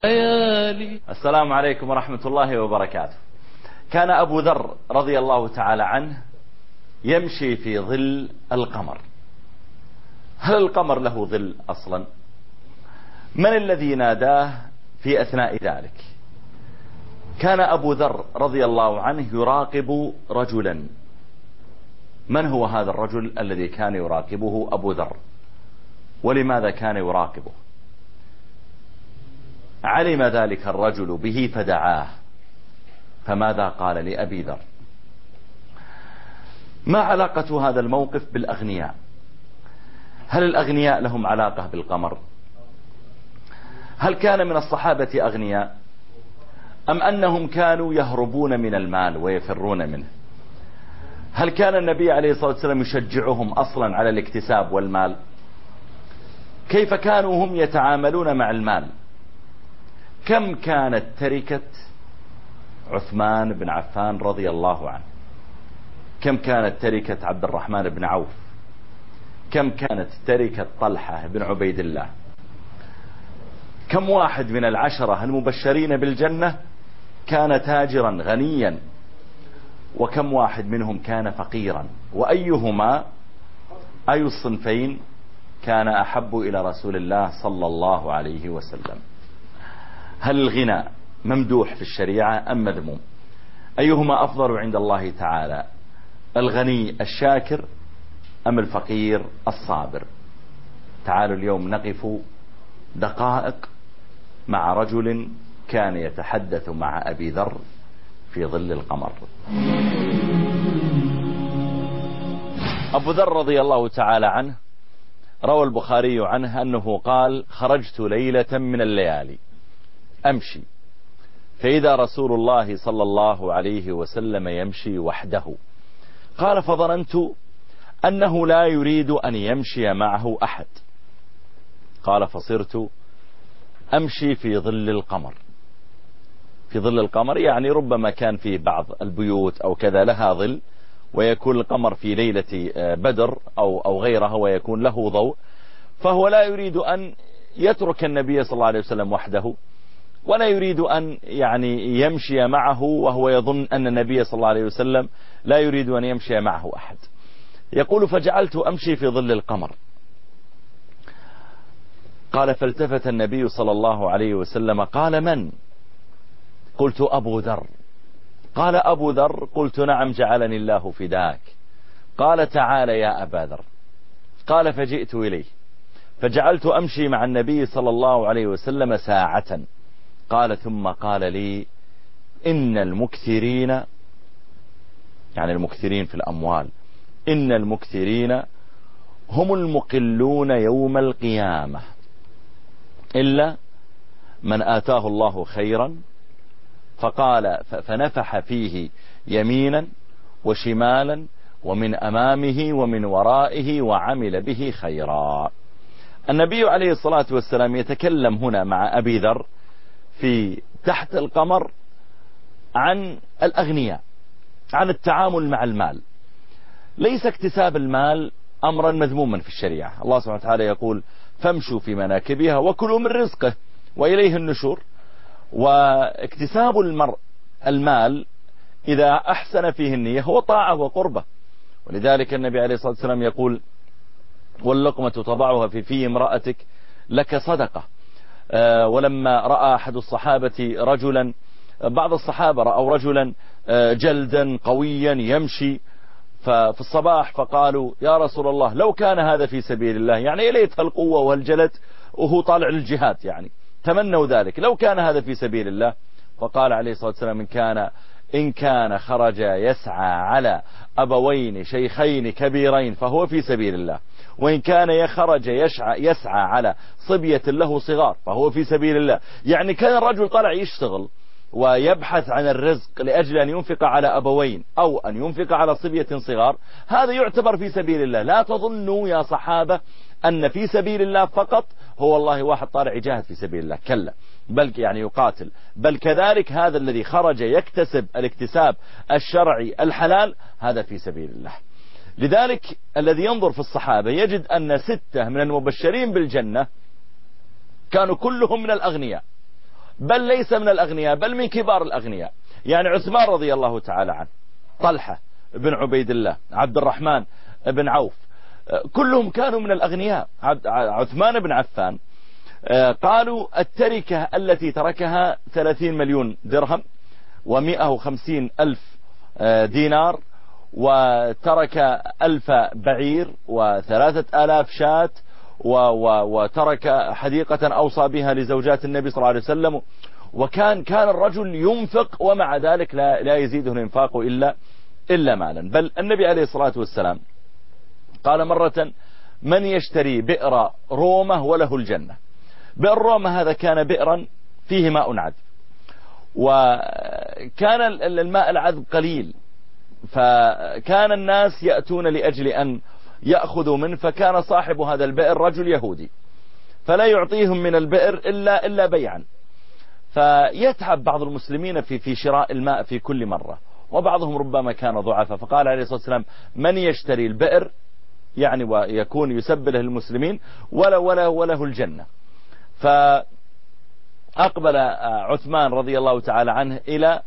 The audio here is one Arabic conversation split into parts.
السلام عليكم ورحمة الله وبركاته. كان أبو ذر رضي الله تعالى عنه يمشي في ظل القمر. هل القمر له ظل أصلا؟ من الذي ناداه في أثناء ذلك؟ كان أبو ذر رضي الله عنه يراقب رجلا. من هو هذا الرجل الذي كان يراقبه أبو ذر؟ ولماذا كان يراقبه؟ علم ذلك الرجل به فدعاه. فماذا قال لأبي ذر؟ ما علاقة هذا الموقف بالأغنياء؟ هل الأغنياء لهم علاقة بالقمر؟ هل كان من الصحابة أغنياء أم أنهم كانوا يهربون من المال ويفرون منه؟ هل كان النبي عليه الصلاة والسلام يشجعهم أصلا على الاكتساب والمال؟ كيف كانوا هم يتعاملون مع المال؟ كم كانت تركة عثمان بن عفان رضي الله عنه؟ كم كانت تركة عبد الرحمن بن عوف؟ كم كانت تركة طلحة بن عبيد الله؟ كم واحد من العشرة المبشرين بالجنة كان تاجرا غنيا، وكم واحد منهم كان فقيرا؟ وأيهما أي الصنفين كان أحب إلى رسول الله صلى الله عليه وسلم؟ هل الغنى ممدوح في الشريعة أم مذموم؟ أيهما أفضل عند الله تعالى، الغني الشاكر أم الفقير الصابر؟ تعالوا اليوم نقف دقائق مع رجل كان يتحدث مع أبي ذر في ظل القمر. أبو ذر رضي الله تعالى عنه روى البخاري عنه أنه قال: خرجت ليلة من الليالي أمشي، فإذا رسول الله صلى الله عليه وسلم يمشي وحده. قال: فظننت أنه لا يريد أن يمشي معه أحد. قال: فصرت أمشي في ظل القمر. في ظل القمر يعني ربما كان في بعض البيوت أو كذا لها ظل، ويكون القمر في ليلة بدر أو غيرها ويكون له ضوء، فهو لا يريد أن يترك النبي صلى الله عليه وسلم وحده، ولا يريد أن يعني يمشي معه وهو يظن أن النبي صلى الله عليه وسلم لا يريد أن يمشي معه أحد. يقول: فجعلت أمشي في ظل القمر. قال: فالتفت النبي صلى الله عليه وسلم قال: من؟ قلت: أبو ذر. قال: أبو ذر؟ قلت: نعم، جعلني الله فداك. قال: تعال يا أبا ذر. قال: فجئت إليه فجعلت أمشي مع النبي صلى الله عليه وسلم ساعة. قال: ثم قال لي: إن المكثرين، يعني المكثرين في الأموال، إن المكثرين هم المقلون يوم القيامة، إلا من آتاه الله خيرا فقال فنفح فيه يمينا وشمالا ومن أمامه ومن ورائه وعمل به خيرا. النبي عليه الصلاة والسلام يتكلم هنا مع أبي ذر في تحت القمر عن الأغنياء، عن التعامل مع المال. ليس اكتساب المال أمرا مذموما في الشريعة. الله سبحانه وتعالى يقول: فامشوا في مناكبها وكلوا من رزقه وإليه النشور. واكتساب المرء المال إذا أحسن فيه النية هو طاعة وقربة. ولذلك النبي عليه الصلاة والسلام يقول: واللقمة تضعها في امرأتك لك صدقة. ولما رأى أحد الصحابة رجلا، بعض الصحابة رأوا رجلا جلدا قويا يمشي في الصباح، فقالوا: يا رسول الله، لو كان هذا في سبيل الله، يعني إليتها القوة والجلد وهو طالع للجهاد، يعني تمنوا ذلك، لو كان هذا في سبيل الله. فقال عليه الصلاة والسلام: إن كان خرج يسعى على أبوين شيخين كبيرين فهو في سبيل الله، وإن كان يخرج يسعى على صبية له صغار فهو في سبيل الله. يعني كان الرجل طلع يشتغل ويبحث عن الرزق لأجل أن ينفق على أبوين أو أن ينفق على صبية صغار، هذا يعتبر في سبيل الله. لا تظنوا يا صحابة أن في سبيل الله فقط هو والله واحد طالع يجاهد في سبيل الله، كلا، بل يعني يقاتل، بل كذلك هذا الذي خرج يكتسب الاكتساب الشرعي الحلال هذا في سبيل الله. لذلك الذي ينظر في الصحابة يجد أن 6 من المبشرين بالجنة كانوا كلهم من الأغنياء. بل ليس من الأغنياء، بل من كبار الأغنياء. يعني عثمان رضي الله تعالى عنه، طلحة بن عبيد الله، عبد الرحمن بن عوف، كلهم كانوا من الأغنياء. عثمان بن عفان قالوا التركة التي تركها 30 مليون درهم و150 ألف دينار، وترك 1000 بعير و3000 شاة، وترك حديقة أوصى بها لزوجات النبي صلى الله عليه وسلم. وكان الرجل ينفق، ومع ذلك لا يزيده الانفاق إلا مالا. بل النبي عليه الصلاة والسلام قال مرة: من يشتري بئر رومة وله الجنة. بئر رومة هذا كان بئرا فيه ماء عذب، وكان الماء العذب قليل، فكان الناس يأتون لأجل أن يأخذوا منه. فكان صاحب هذا البئر رجل يهودي، فلا يعطيهم من البئر إلا بيعا. فيتعب بعض المسلمين في شراء الماء في كل مرة، وبعضهم ربما كان ضعفا، فقال عليه الصلاة والسلام: من يشتري البئر، يعني ويكون يسبله المسلمين، وله الجنة. فأقبل عثمان رضي الله تعالى عنه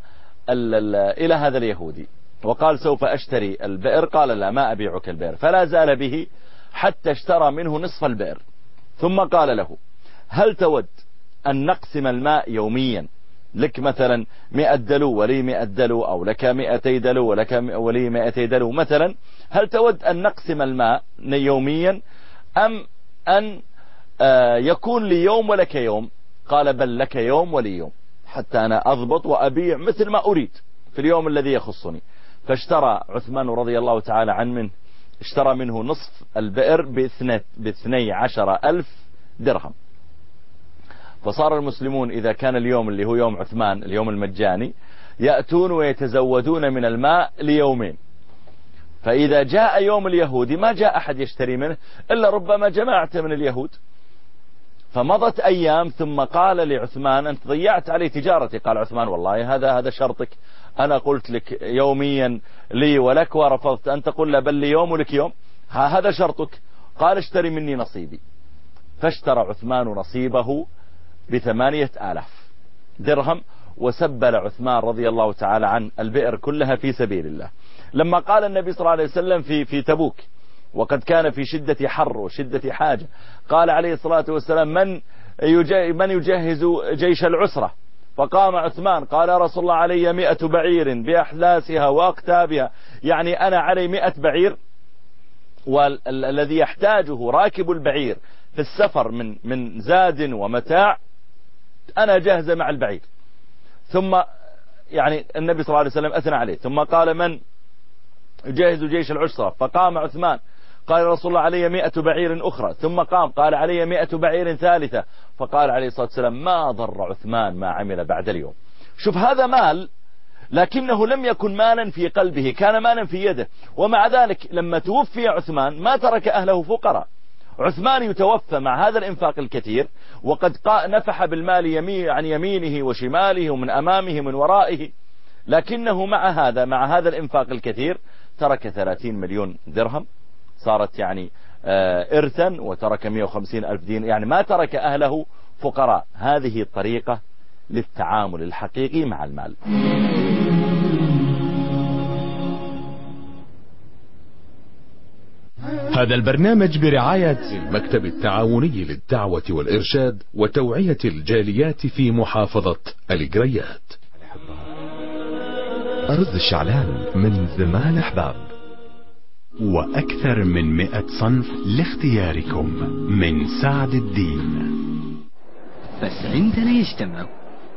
إلى هذا اليهودي وقال: سوف أشتري البئر. قال: لا، ما أبيعك البئر. فلا زال به حتى اشترى منه نصف البئر، ثم قال له: هل تود أن نقسم الماء يوميا، لك مثلا 100 دلو ولي 100 دلو، أو لك 200 دلو ولي 200 دلو مثلا، هل تود أن نقسم الماء يوميا، أم أن يكون لي يوم ولك يوم؟ قال: بل لك يوم ولي يوم، حتى أنا أضبط وأبيع مثل ما أريد في اليوم الذي يخصني. فاشترى عثمان رضي الله تعالى عنه اشترى منه نصف البئر ب12,000 درهم. فصار المسلمون إذا كان اليوم اللي هو يوم عثمان، اليوم المجاني، يأتون ويتزودون من الماء ليومين. فإذا جاء يوم اليهودي ما جاء أحد يشتري منه إلا ربما جماعة من اليهود. فمضت أيام، ثم قال لعثمان: أنت ضيعت علي تجارتي. قال عثمان: والله هذا شرطك، أنا قلت لك يوميا لي ولك ورفضت، أنت قل لا، بل لي يوم ولك يوم، هذا شرطك. قال: اشتري مني نصيبي. فاشترى عثمان نصيبه ب8,000 درهم، وسبل عثمان رضي الله تعالى عنه البئر كلها في سبيل الله. لما قال النبي صلى الله عليه وسلم في تبوك، وقد كان في شدة حر وشدة حاجة، قال عليه الصلاة والسلام: من يجهز جيش العسرة؟ فقام عثمان قال: يا رسول الله، علي 100 بعير بأحلاسها وأقتابها، يعني أنا علي 100 بعير، والذي يحتاجه راكب البعير في السفر من زاد ومتاع أنا جاهز مع البعير. ثم يعني النبي صلى الله عليه وسلم أثنى عليه، ثم قال: من يجهز جيش العسرة؟ فقام عثمان قال: يا رسول الله، علي 100 بعير أخرى. ثم قام قال: علي 100 بعير ثالثة. فقال عليه الصلاة والسلام: ما ضر عثمان ما عمل بعد اليوم. شوف، هذا مال، لكنه لم يكن مالا في قلبه، كان مالا في يده. ومع ذلك لما توفي عثمان ما ترك أهله فقراء. عثمان يتوفى مع هذا الإنفاق الكثير، وقد نفح بالمال عن يمينه وشماله ومن أمامه من ورائه، لكنه مع هذا الإنفاق الكثير ترك 30 مليون درهم، صارت يعني إرثا، وترك 150,000 دين، يعني ما ترك أهله فقراء. هذه الطريقة للتعامل الحقيقي مع المال. هذا البرنامج برعاية المكتب التعاوني للدعوة والإرشاد وتوعية الجاليات في محافظة القريات. أرز الشعلان من زمان أحباب، وأكثر من 100 صنف لاختياركم من سعد الدين. بس عندنا يجتمعوا،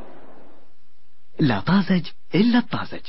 لا طازج إلا الطازج.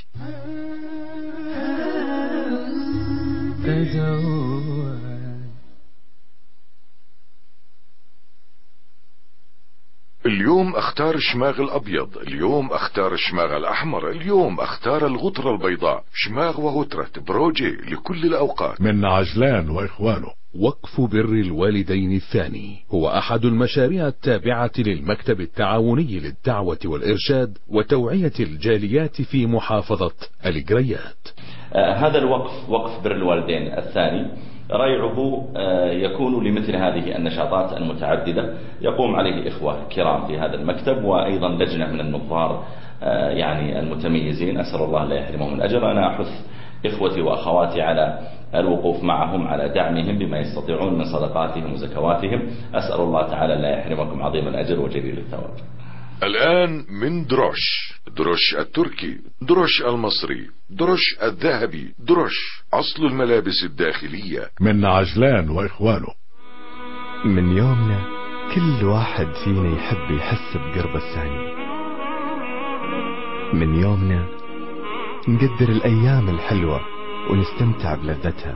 اليوم اختار الشماغ الابيض، اليوم اختار الشماغ الاحمر، اليوم اختار الغطرة البيضاء. شماغ وغطرة بروجي لكل الاوقات من عجلان واخوانه. وقف بر الوالدين الثاني هو أحد المشاريع التابعة للمكتب التعاوني للدعوة والإرشاد وتوعية الجاليات في محافظة القريات. هذا الوقف، وقف بر الوالدين الثاني، ريعه يكون لمثل هذه النشاطات المتعددة يقوم عليه إخوة كرام في هذا المكتب، وأيضا لجنة من النظار يعني المتميزين، أسأل الله لا يحرمهم الأجر. أنا أحث إخوتي وأخواتي على الوقوف معهم، على دعمهم بما يستطيعون من صدقاتهم وزكواتهم. أسأل الله تعالى لا يحرمكم عظيم الأجر وجليل الثواب. الآن من دروش التركي، دروش المصري، دروش الذهبي، دروش أصل الملابس الداخلية، من عجلان وإخوانه. من يومنا كل واحد فينا يحب يحس بقرب الثاني. من يومنا نقدر الأيام الحلوة ونستمتع بلذتها،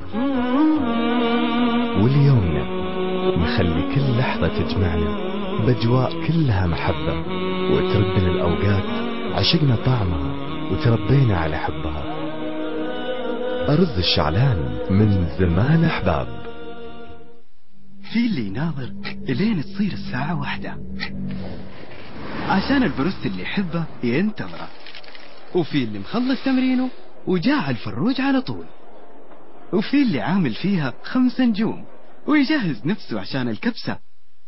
واليومنا نخلي كل لحظة تجمعنا بأجواء كلها محبة، وتردنا الأوقات عشقنا طعمها وتربينا على حبها. أرز الشعلان من زمان أحباب. في اللي يناظر لين تصير الساعة 1 عشان البروست اللي يحبه ينتظره، وفي اللي مخلص تمرينه وجاع الفروج على طول، وفي اللي عامل فيها 5 نجوم ويجهز نفسه عشان الكبسة،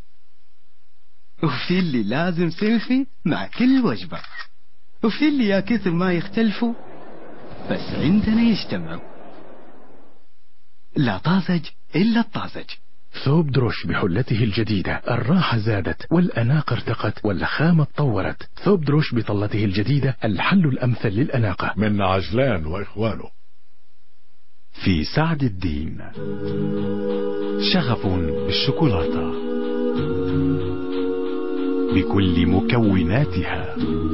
وفي اللي لازم سيلفي مع كل وجبة، وفي اللي يا كثر ما يختلفوا بس عندنا يجتمعوا. لا طازج إلا الطازج. ثوب دروش بحلته الجديدة، الراحة زادت والأناقة ارتقت والخامة تطورت. ثوب دروش بطلته الجديدة، الحل الأمثل للأناقة. من عجلان وإخوانه. في سعد الدين شغف بالشوكولاتة بكل مكوناتها،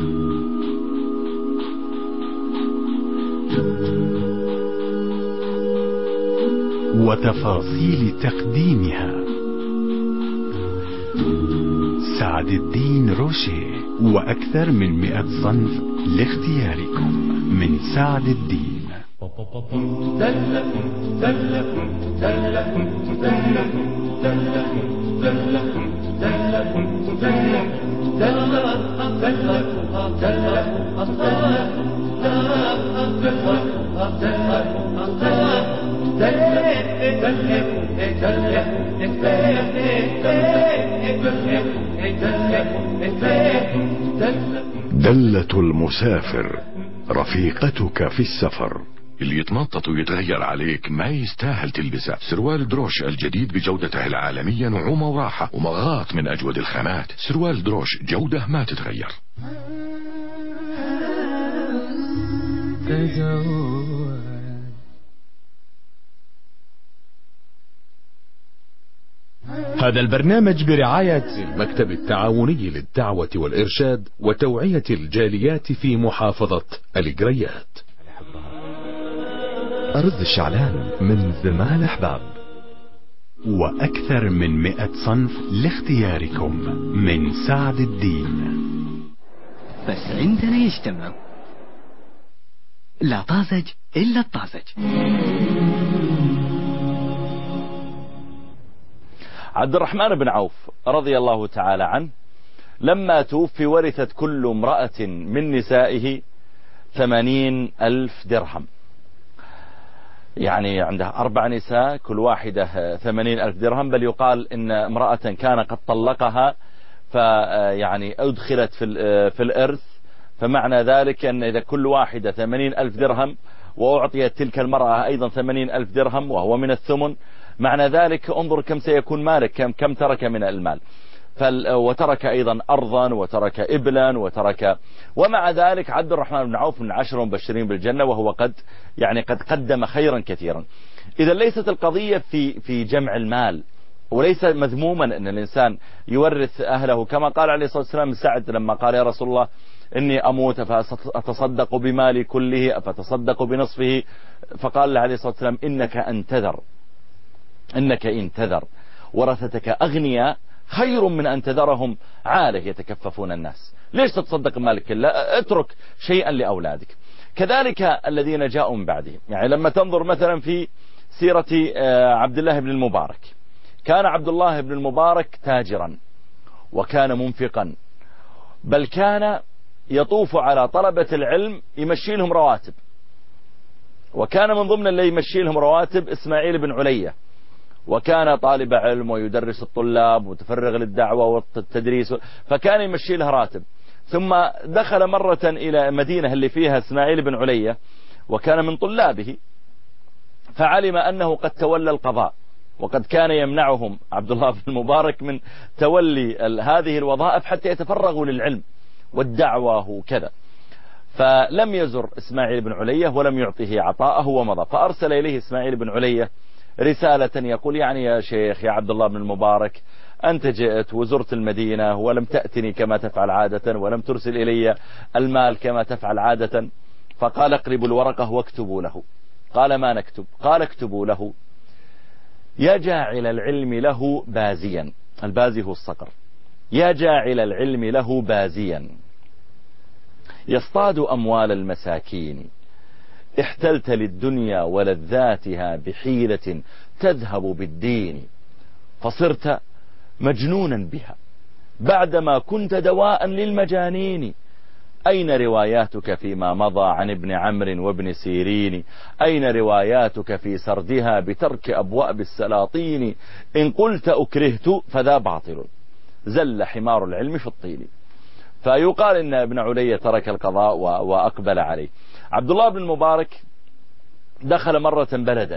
وتفاصيل تقديمها. سعد الدين روشيه، وأكثر من 100 صنف لاختياركم. من سعد الدين. دلة المسافر، رفيقتك في السفر. اللي يتنطط ويتغير عليك ما يستاهل تلبسه. سروال دروش الجديد بجودته العالمية، نعومة وراحة ومغاط من أجود الخامات. سروال دروش جودة ما تتغير. هذا البرنامج برعاية المكتب التعاوني للدعوة والإرشاد وتوعية الجاليات في محافظة القريات. أرز الشعلان من زمان أحباب، وأكثر من 100 صنف لاختياركم. من سعد الدين. بس عندنا يجتمعوا. لا طازج إلا الطازج. عبد الرحمن بن عوف رضي الله تعالى عنه لما توفي ورثت كل امرأة من نسائه 80,000 درهم. يعني عنده 4 نساء كل واحدة 80,000 درهم، بل يقال إن امرأة كان قد طلقها فيعني أدخلت في الإرث، فمعنى ذلك أن إذا كل واحدة 80,000 درهم وأعطيت تلك المرأة أيضا 80,000 درهم وهو من الثمن، معنى ذلك انظر كم سيكون مالك، كم ترك من المال. وترك أيضا أرضا وترك إبلا ومع ذلك عبد الرحمن بن عوف من 10 مبشرين بالجنة، وهو قد قدم خيرا كثيرا. إذا ليست القضية في جمع المال، وليس مذموما أن الإنسان يورث أهله، كما قال عليه الصلاة والسلام سعد لما قال يا رسول الله إني أموت فأتصدق بمالي كله أفتصدق بنصفه، فقال له عليه الصلاة والسلام إنك إن تذر ورثتك أغنياء خير من أن تذرهم عالة يتكففون الناس. ليش تتصدق مالك كله؟ اترك شيئا لأولادك. كذلك الذين جاءوا من بعدهم، يعني لما تنظر مثلا في سيرة عبد الله بن المبارك، كان عبد الله بن المبارك تاجرا وكان منفقا، بل كان يطوف على طلبة العلم يمشي لهم رواتب، وكان من ضمن اللي يمشي لهم رواتب إسماعيل بن علية، وكان طالب علم ويدرس الطلاب وتفرغ للدعوة والتدريس، فكان يمشي له راتب. ثم دخل مرة إلى مدينة اللي فيها إسماعيل بن علية وكان من طلابه، فعلم أنه قد تولى القضاء، وقد كان يمنعهم عبد الله بن المبارك من تولي هذه الوظائف حتى يتفرغوا للعلم والدعوة وكذا. فلم يزر إسماعيل بن علية ولم يعطيه عطاءه ومضى. فأرسل إليه إسماعيل بن علية رسالة يقول يعني يا شيخ يا عبد الله بن المبارك، أنت جئت وزرت المدينة ولم تأتني كما تفعل عادة، ولم ترسل إلي المال كما تفعل عادة. فقال اقربوا الورقة واكتبوا له. قال ما نكتب؟ قال اكتبوا له: يا جاعل العلم له بازيا، البازي هو الصقر، يا جاعل العلم له بازيا يصطاد أموال المساكين، احتلت للدنيا ولذاتها بحيلة تذهب بالدين، فصرت مجنونا بها بعدما كنت دواء للمجانين. أين رواياتك فيما مضى عن ابن عمرو وابن سيرين؟ أين رواياتك في سردها بترك أبواب السلاطين؟ إن قلت أكرهت فذا باطل، زل حمار العلم في الطين. فيقال إن ابن علية ترك القضاء وأقبل عليه. عبد الله بن المبارك دخل مرة بلدا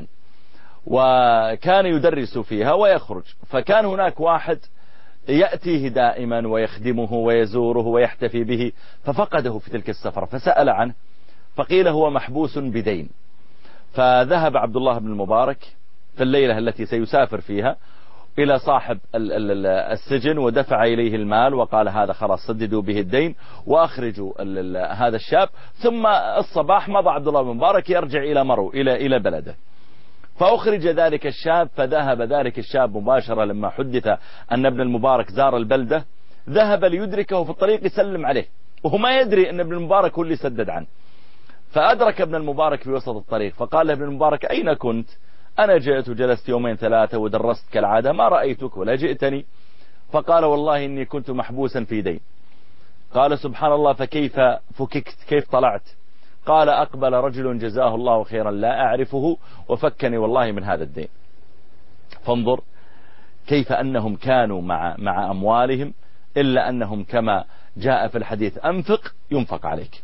وكان يدرس فيها ويخرج، فكان هناك واحد يأتيه دائما ويخدمه ويزوره ويحتفي به، ففقده في تلك السفرة فسأل عنه، فقيل هو محبوس بدين. فذهب عبد الله بن المبارك في الليلة التي سيسافر فيها إلى صاحب السجن ودفع إليه المال وقال هذا خلاص سددوا به الدين وأخرجوا هذا الشاب. ثم الصباح مضى عبد الله بن المبارك يرجع إلى مرو إلى بلده، فأخرج ذلك الشاب. فذهب ذلك الشاب مباشرة لما حدث أن ابن المبارك زار البلدة، ذهب ليدركه في الطريق يسلم عليه وهو ما يدري أن ابن المبارك هو اللي سدد عنه. فأدرك ابن المبارك في وسط الطريق فقال ابن المبارك أين كنت؟ أنا جئت وجلست يومين ثلاثة ودرست كالعادة، ما رأيتك ولا جئتني. فقال والله إني كنت محبوسا في دين. قال سبحان الله، فكيف فككت؟ كيف طلعت؟ قال أقبل رجل جزاه الله خيرا لا أعرفه وفكني والله من هذا الدين. فانظر كيف أنهم كانوا مع أموالهم، إلا أنهم كما جاء في الحديث أنفق ينفق عليك.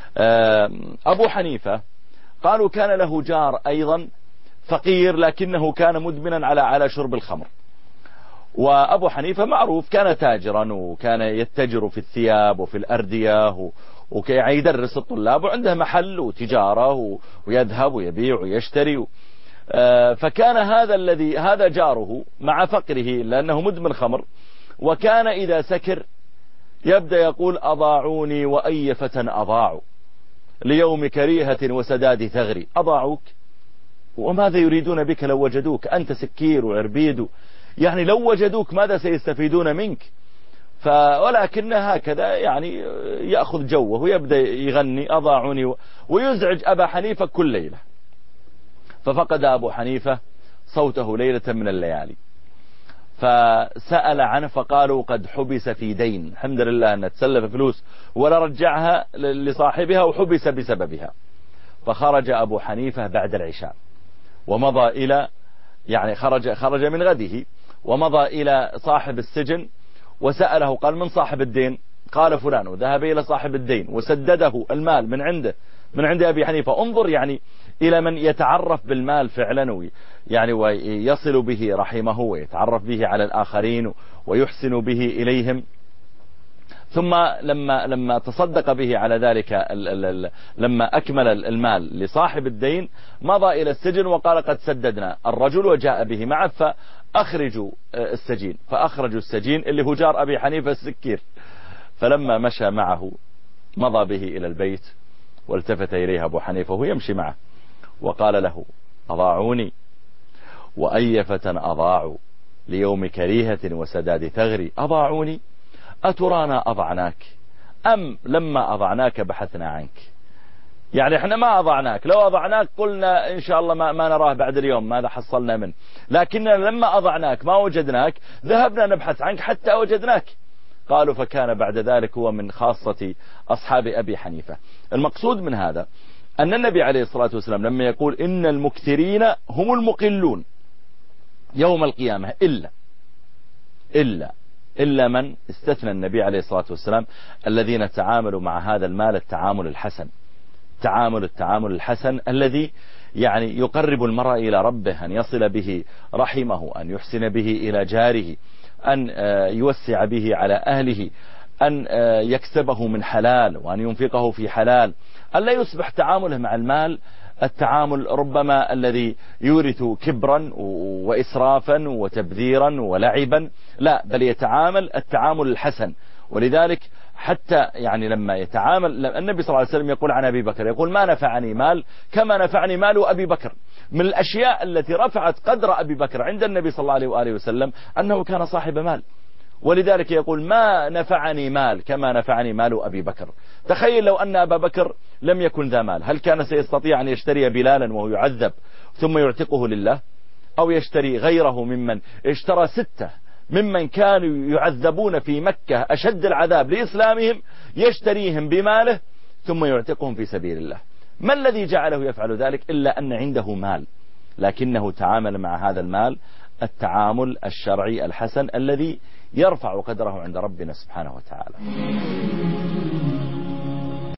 أبو حنيفة قالوا كان له جار أيضا فقير لكنه كان مدمنا على شرب الخمر. وأبو حنيفة معروف كان تاجرا وكان يتجر في الثياب وفي الأردية وكان يدرس الطلاب وعنده محل وتجارة ويذهب ويبيع ويشتري. فكان هذا جاره مع فقره لأنه مدمن خمر، وكان إذا سكر يبدأ يقول أضاعوني وأي فتى أضاعوا ليوم كريهة وسداد ثغري. أضاعوك وماذا يريدون بك لو وجدوك؟ أنت سكير وعربيد، يعني لو وجدوك ماذا سيستفيدون منك؟ ولكن هكذا يعني يأخذ جوه ويبدأ يغني أضاعوني ويزعج أبا حنيفة كل ليلة. ففقد أبو حنيفة صوته ليلة من الليالي، فسأل عنه فقالوا قد حبس في دين، الحمد لله أن تسلف فلوس ولا رجعها لصاحبها وحبس بسببها. فخرج أبو حنيفة بعد العشاء ومضى إلى يعني خرج من غده ومضى إلى صاحب السجن وسأله، قال من صاحب الدين؟ قال فلان، وذهب إلى صاحب الدين وسدده المال من عند أبي حنيفة. انظر يعني إلى من يتعرف بالمال فعلا يعني ويصل به رحمه ويتعرف به على الآخرين ويحسن به إليهم. ثم لما تصدق به على ذلك لما أكمل المال لصاحب الدين مضى إلى السجن وقال قد سددنا الرجل وجاء به معه فأخرجوا السجين. فأخرجوا السجين اللي هو جار أبي حنيفة السكير. فلما مشى معه مضى به إلى البيت والتفت إليه أبو حنيفة وهو يمشي معه وقال له أضاعوني وأي فتى أضاعوا ليوم كريهة وسداد ثغري. أضاعوني أترانا أضعناك أم لما أضعناك بحثنا عنك؟ يعني احنا ما أضعناك، لو أضعناك قلنا إن شاء الله ما نراه بعد اليوم ماذا حصلنا منه، لكننا لما أضعناك ما وجدناك ذهبنا نبحث عنك حتى وجدناك. قالوا فكان بعد ذلك هو من خاصة أصحاب أبي حنيفة. المقصود من هذا أن النبي عليه الصلاة والسلام لما يقول إن المكثرين هم المقلون يوم القيامة إلا من استثنى النبي عليه الصلاة والسلام الذين تعاملوا مع هذا المال التعامل الحسن، التعامل الحسن الذي يعني يقرب المرء إلى ربه، أن يصل به رحمه، أن يحسن به إلى جاره، أن يوسع به على أهله، أن يكسبه من حلال وأن ينفقه في حلال، ألا يصبح تعامله مع المال التعامل ربما الذي يورث كبرا وإسرافا وتبذيرا ولعبا، لا، بل يتعامل التعامل الحسن. ولذلك حتى يعني لما يتعامل النبي صلى الله عليه وسلم يقول عن أبي بكر، يقول ما نفعني مال كما نفعني مال أبي بكر. من الأشياء التي رفعت قدر أبي بكر عند النبي صلى الله عليه وآله وسلم أنه كان صاحب مال، ولذلك يقول ما نفعني مال كما نفعني مال أبي بكر. تخيل لو أن أبا بكر لم يكن ذا مال، هل كان سيستطيع أن يشتري بلالا وهو يعذب ثم يعتقه لله، أو يشتري غيره ممن اشترى 6 ممن كانوا يعذبون في مكة أشد العذاب لإسلامهم، يشتريهم بماله ثم يعتقهم في سبيل الله؟ ما الذي جعله يفعل ذلك إلا أن عنده مال، لكنه تعامل مع هذا المال التعامل الشرعي الحسن الذي يرفع قدره عند ربنا سبحانه وتعالى.